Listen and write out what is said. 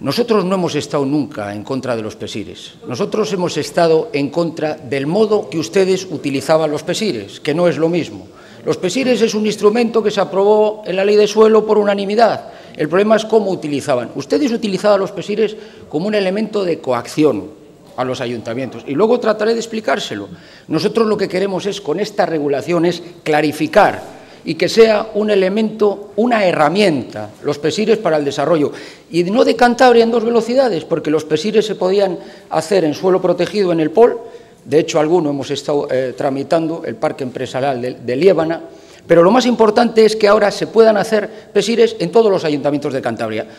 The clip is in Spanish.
Nosotros no hemos estado nunca en contra de los PESIRes. Nosotros hemos estado en contra del modo que ustedes utilizaban los PESIRes, que no es lo mismo. Los PESIRes es un instrumento que se aprobó en la Ley de Suelo por unanimidad. El problema es cómo utilizaban. Ustedes utilizaban los PESIRes como un elemento de coacción a los ayuntamientos. Y luego trataré de explicárselo. Nosotros lo que queremos es, con esta regulación, es clarificar y que sea un elemento, una herramienta, los PESIRes para el desarrollo. Y no de Cantabria en 2 velocidades, porque los PESIRes se podían hacer en suelo protegido en el POL. De hecho, alguno hemos estado tramitando, el Parque Empresarial de Liébana. Pero lo más importante es que ahora se puedan hacer PESIRes en todos los ayuntamientos de Cantabria.